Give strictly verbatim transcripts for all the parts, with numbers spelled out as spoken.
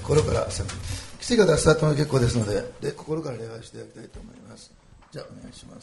心から賛美、きつい方はスタートも結構ですので、で心から礼拝していただきたいと思います。じゃあお願いします。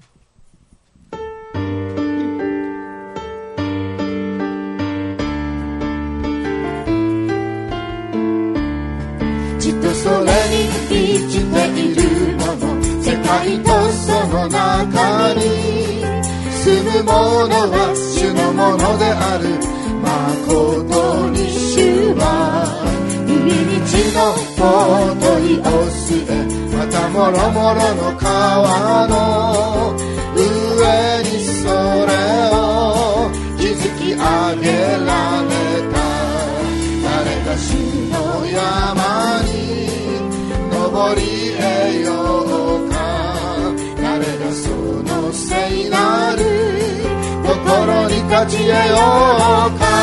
地とそれに生きているもの、世界とその中に住むものは主のものである。誠に主は海道の尊いおすえ、またもろもろの川の上にそれを築き上げられた。誰が主の山に登り得ようか、誰がその聖なる心に立ち得ようか。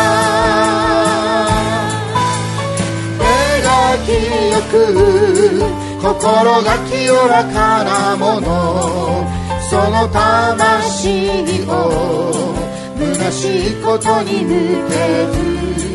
手が清く心が清らかなもの、その魂を虚しいことに向けず、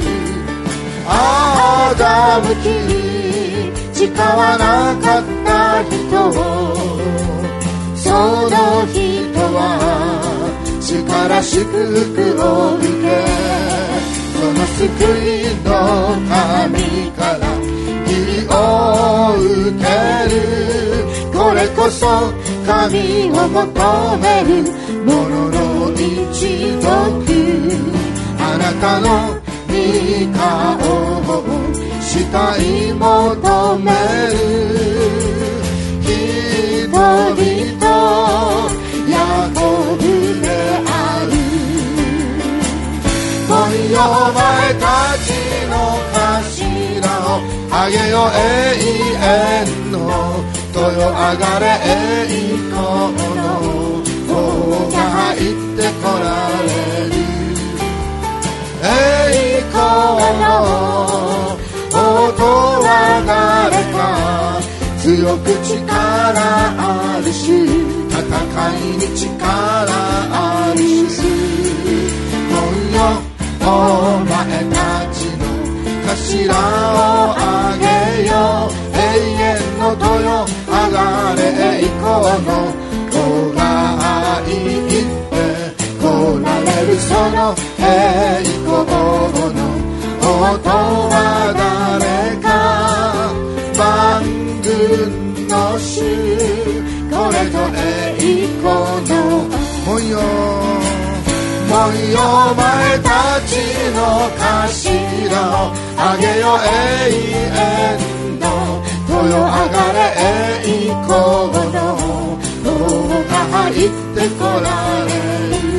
欺き誓わなかった人を、その人は主から祝福を受け、その救いの神から義を受ける。これこそ神を求める者の一族、あなたの御顔を慕い求める人々、ヤコブである。今夜お前たちの頭をあげよ永遠の豊あがれ栄光の王が入ってこられる。栄光の音は誰か、強く力ある主、戦いに力ある主。今夜お前たちの頭をあげよ、永遠の豊あがれ栄光の子が入ってこられる。その栄光の音は誰か、万軍の主、これぞ栄光の門よ。門よお前たちの頭をあげよ永遠の豊あがれ栄光の王が入ってこられる。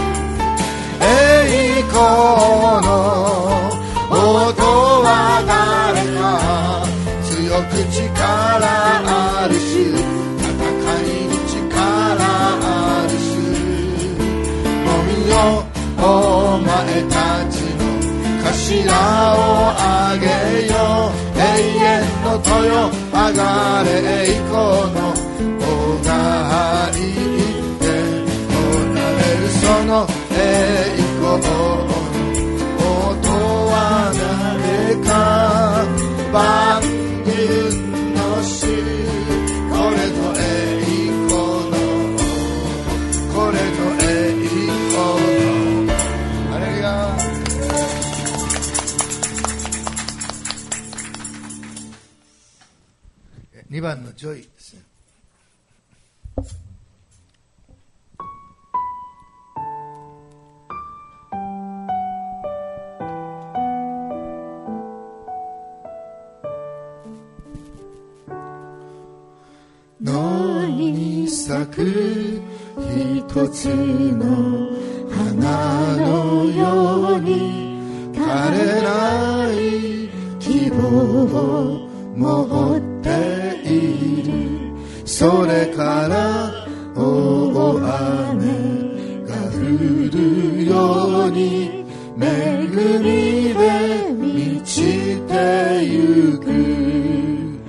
栄光の音は誰か、強く力ある主、戦いに力ある主。門よお前たちの頭をあげよ、永遠の豊あがれ栄光の王が入ってこられる。その栄光の音は誰か、万軍の主、これぞ栄光の、これぞ栄光の。ハレルヤ。 にばんのジョイですね。 野に咲く一つの花のように、枯れない希望を持っている。それから大雨が降るように、恵みで満ちてゆく。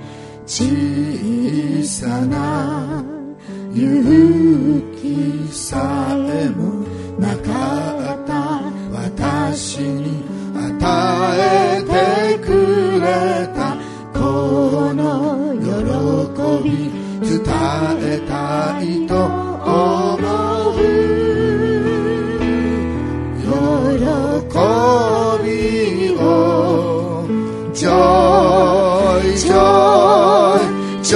小さな勇気さえもなかった私に与えてくれたこの喜び伝えたいと思う。喜びを Joy, Joy, Joy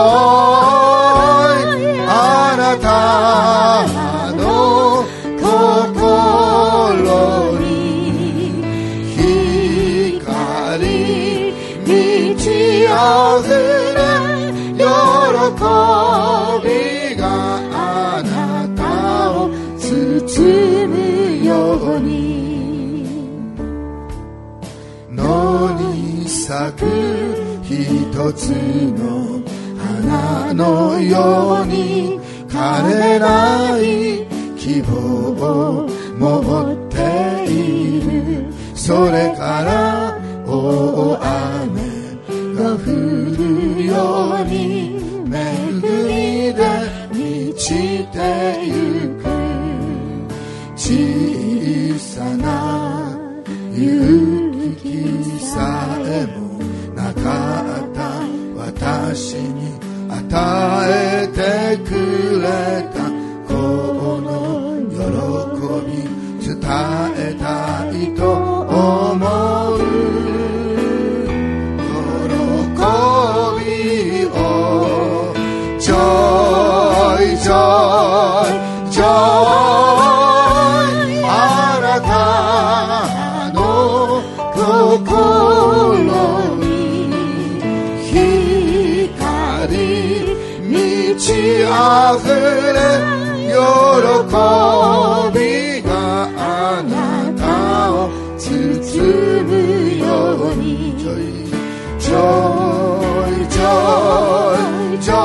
あなたの心に光満ち溢れ喜びがあなたを包むように野に咲く一つの花のように枯れない希望を持っている。それから大雨が降るように恵みで満ちてゆく。小さな勇気さえもなかった私に与えてくれたこの喜び伝えたいと思う。喜びを Joy, Joy, Joy あなたの心に光満ち溢れ喜びがあなたを包むように Joy, Joy, Joy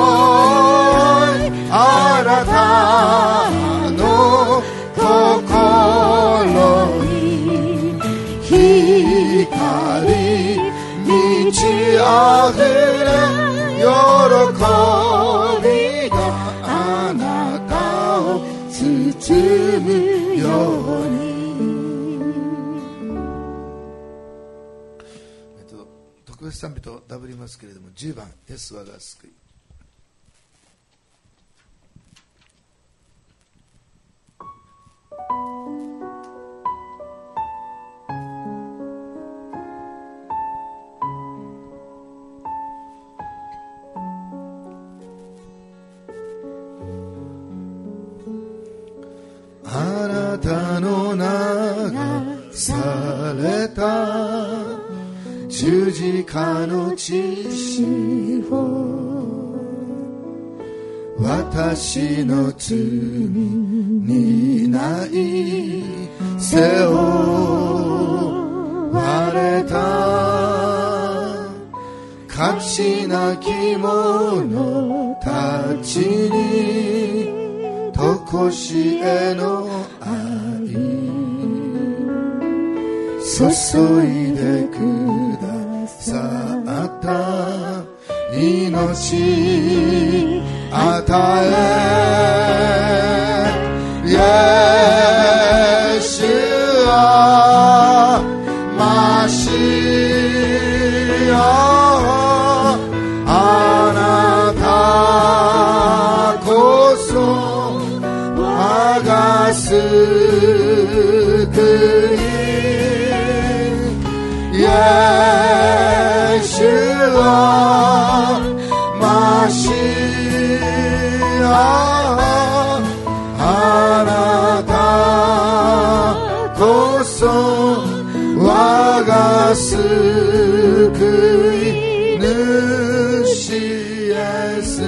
あなたの心に光満ち溢れ喜びがあなたを包むように。 えっと、特別賛美とダブりますけれども、じゅうばんイエス我が救い。 あなたの流された十字架の血潮私の罪にない背負われた価値なき者たちにとこしえの愛注いでくださった命与えイエスはマシアあなたこそ我が救いイエスはマシアあなたこそ我が救い主イエス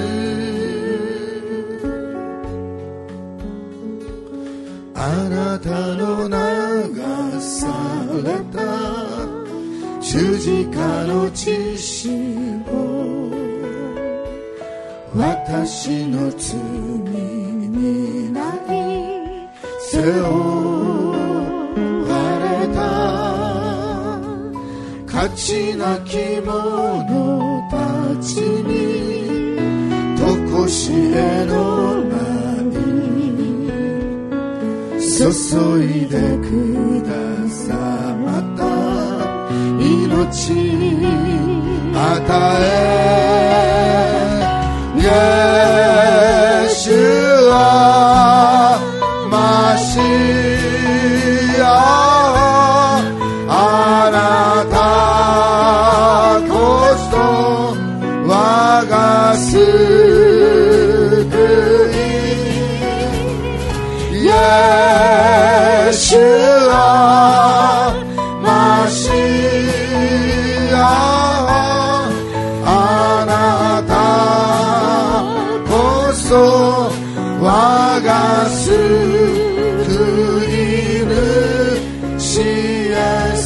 あなたの流された十字架の血潮私の罪にない背負われた価値なき者たちにとこしえの注いでくださった命与えイエシュアマシアあなたこそ我が救いイエシュアマシアあなたこそ我が救い主イエス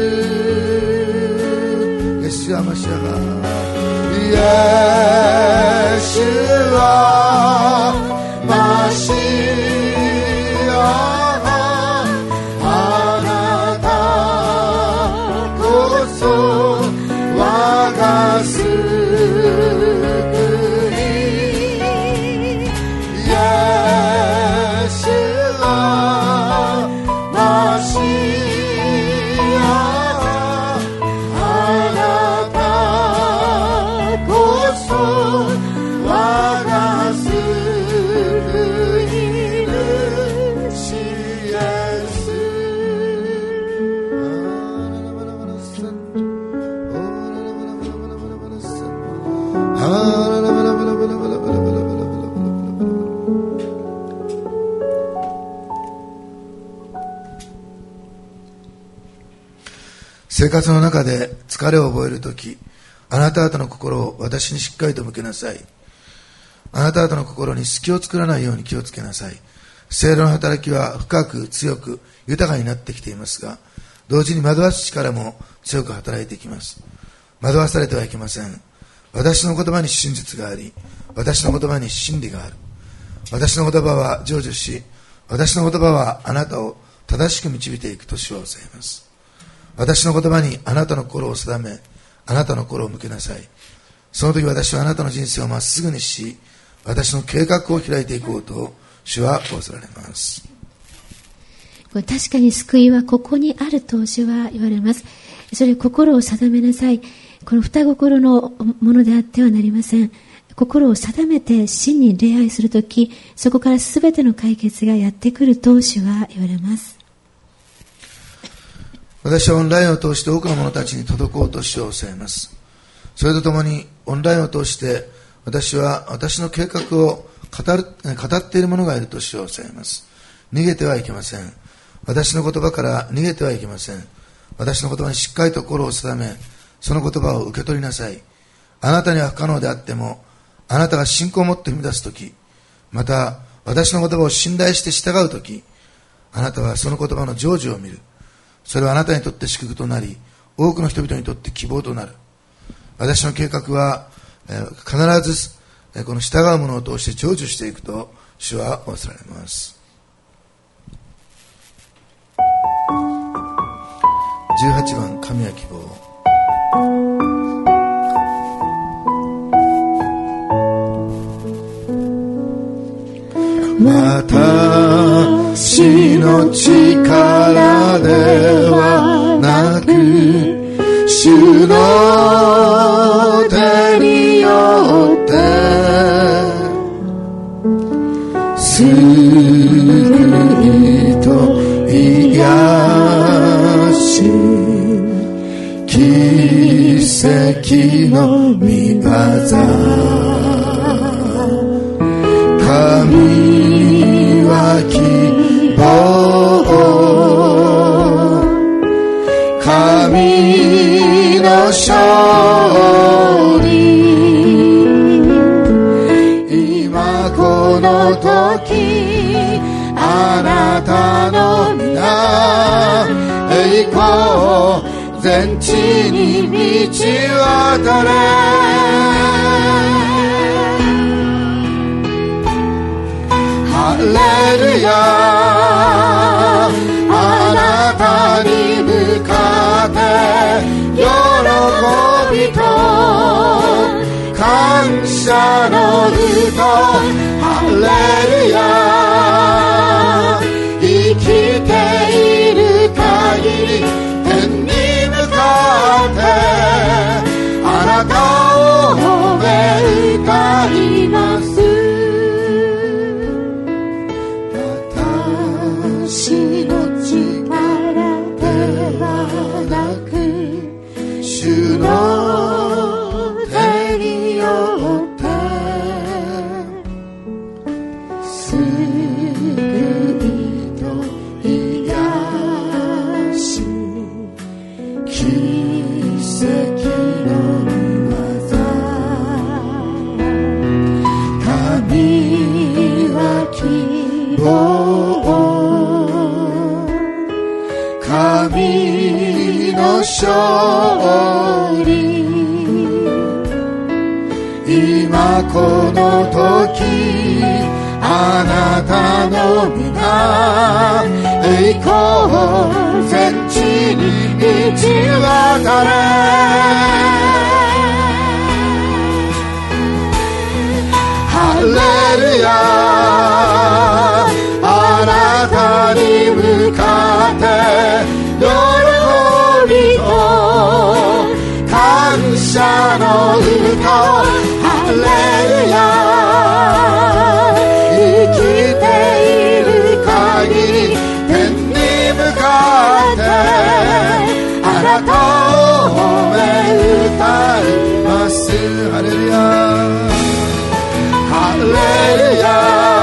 イエスアマシアがイエシュアマシアあなたこそ我が救いイエシュアマシアあなたこそ我が救い主イエス生活の中で疲れを覚えるとき、あなた方の心を私にしっかりと向けなさい。あなた方の心に隙を作らないように気をつけなさい。聖霊の働きは深く強く豊かになってきていますが、同時に惑わす力も強く働いていきます。惑わされてはいけません。私の言葉に真実があり、私の言葉に真理がある。私の言葉は成就し、私の言葉はあなたを正しく導いていくと主は教えます。私の言葉にあなたの心を定め、あなたの心を向けなさい。その時私はあなたの人生をまっすぐにし、私の計画を開いていこうと主は仰せられます。 確かに救いはここにあると主は言われます。それ心を定めなさい。この二心のものであってはなりません。心を定めて真に礼拝するとき、そこからすべての解決がやってくると主は言われます。 私はオンラインを通して多くの者たちに届こうと主を教えます。それとともにオンラインを通して私は私の計画を語る、語っている者がいると主を教えます。逃げてはいけません。私の言葉から逃げてはいけません。私の言葉にしっかりと心を定め、その言葉を受け取りなさい。あなたには不可能であっても、あなたが信仰を持って踏み出すとき、また私の言葉を信頼して従うとき、あなたはその言葉の成就を見る。それはあなたにとって祝福となり、多くの人々にとって希望となる。私の計画は、えー、必ず、えー、この従う者を通して成就していくと主は仰せられます。じゅうはちばん、神は希望。 私の力ではなく、主の手によって救いと癒し、奇跡の御業、神は希望、神の勝利、今この時あなたの皆栄光全地に満ち渡れ、ハレルヤ、あなたに向かって喜びと感謝の歌、ハレルヤ、生きている限り天に向かって主の手によって救いと癒し奇跡の御業神は希望神の勝利今この時あなたの皆栄光全地に満ち渡れハレルヤあなたに向かって喜びと感謝の歌をハレルヤ生きている限り天に向かってあなたを褒め歌いますハレルヤハレルヤ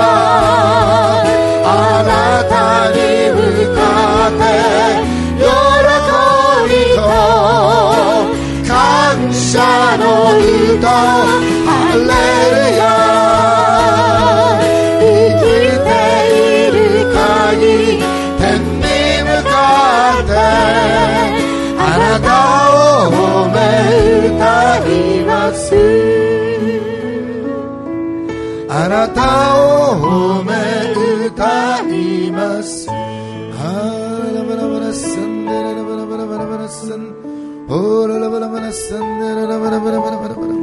あなたに向かって喜びと感謝の歌をハレルヤ生きている限り天に向かってあなたを褒め歌いますあなたを褒め歌いますあらばらばらさんでららばらばらばらばらさんおららばらばらさんでららばらばらばらばらばら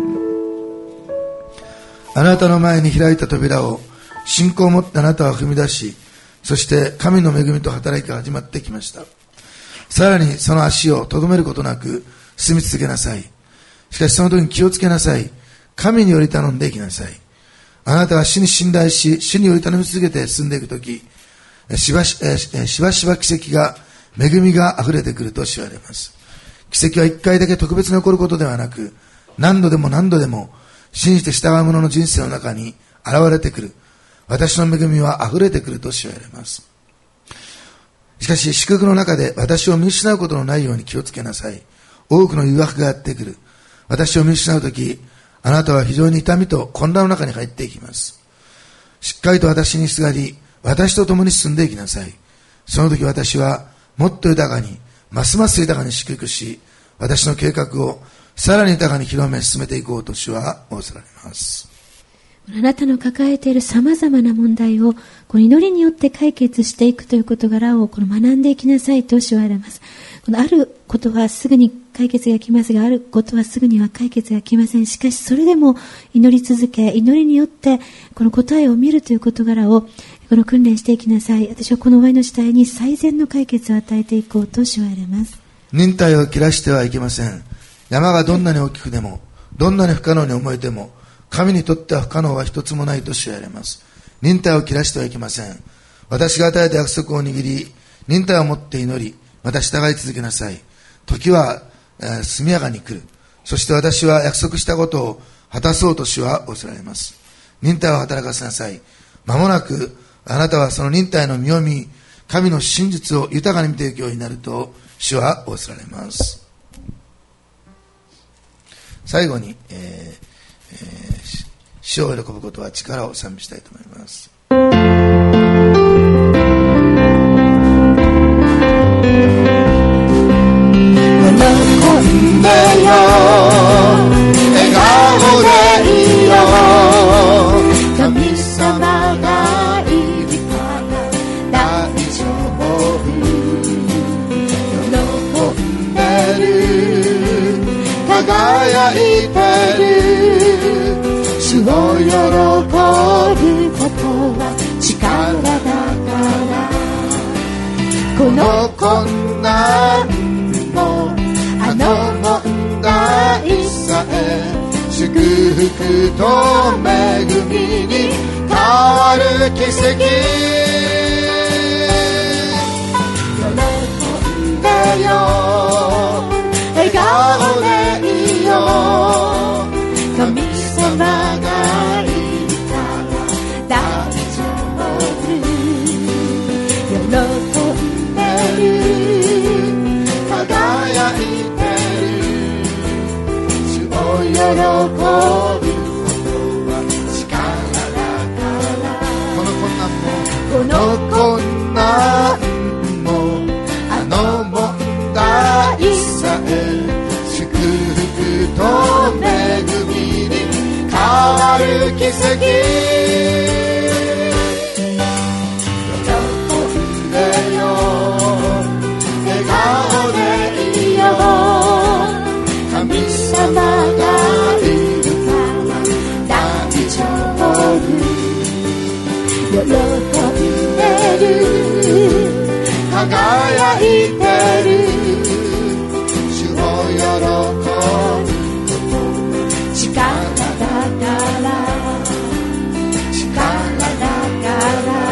あなたの前に開いた扉を信仰を持ってあなたは踏み出しそして神の恵みと働きが始まってきましたさらにその足をとどめることなく進み続けなさいしかしその時に気をつけなさい神により頼んでいきなさいあなたは主に信頼し主により頼み続けて進んでいくときしばししばしば奇跡が恵みが溢れてくると知られます奇跡は一回だけ特別に起こることではなく何度でも何度でも信じて従う者の人生の中に現れてくる私の恵みは溢れてくると知られますしかし祝福の中で私を見失うことのないように気をつけなさい多くの誘惑がやってくる私を見失うときあなたは非常に痛みと混乱の中に入っていきますしっかりと私にすがり私と共に進んでいきなさいその時私はもっと豊かにますます豊かに祝福し私の計画をさらに豊かに広め進めていこうと主は仰せられますあなたの抱えているさまざまな問題をこの祈りによって解決していくという事柄をこの学んでいきなさいと主は言われますこのあることはすぐに解決が来ますがあることはすぐには解決が来ませんしかしそれでも祈り続け祈りによってこの答えを見るという事柄をこの訓練していきなさい私はこの終わりの時代に最善の解決を与えていこうと主は言われます忍耐を切らしてはいけません山がどんなに大きくでもどんなに不可能に思えても神にとっては不可能は一つもないと主は言われます忍耐を切らしてはいけません私が与えた約束を握り忍耐を持って祈りまた従い続けなさい時は、えー、速やかに来るそして私は約束したことを果たそうと主は仰せられます忍耐を働かせなさい間もなくあなたはその忍耐の実を見神の真実を豊かに見ていくようになると主は仰せられます最後に、えーえー、主を喜ぶことは力を賛美したいと思います喜んでよ笑顔でいいよ神様がいるから大丈夫喜んでる輝いてる主を喜ぶことは力だからこの困難もあの問題さえ祝福と恵みに変わる奇跡喜んでよ笑顔顔でいいよ。神様がいるから大丈夫。喜んでる、輝いてる。主を喜ぶことは力だから。この困難もこの困難もあの問題さえ祝福と恵みに変わる奇跡。喜んでよ、笑顔でいいよ。神様がいるから大丈夫。喜んでる、輝いてる。主を喜ぶこと力だから力だから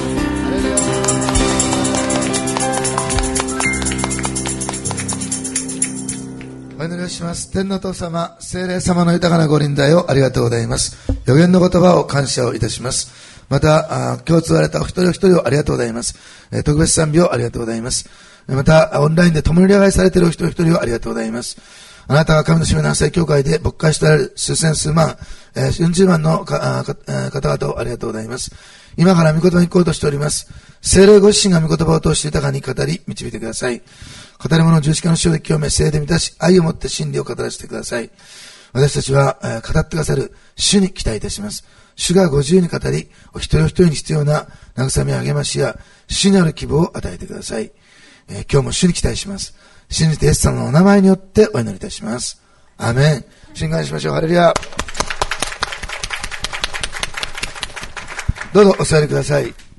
お祈りをします。天のお父様、聖霊様の豊かなご臨在をありがとうございます。予言の言葉を感謝をいたします。また、今日継がれたお一人お一人をありがとうございます。特別賛美をありがとうございます。また、オンラインで共に礼拝されているお一人お一人をありがとうございます。あなたが神の島南西教会で牧会しておられる数千数万、よんじゅうまんの方々をありがとうございます。今から御言葉に行こうとしております。聖霊ご自身が御言葉を通して豊かに語り、導いてください。語り物を十字架の塩で清め、聖霊で満たし、愛をもって真理を語らせてください。私たちは語ってくださる主に期待いたします。主がご自由に語り、お一人お一人に必要な慰め、励ましや主にある希望を与えてください。えー、今日も主に期待します。信じてイエス様のお名前によってお祈りいたします。アーメン。主に感謝しましょう。ハレルヤ。どうぞお座りください。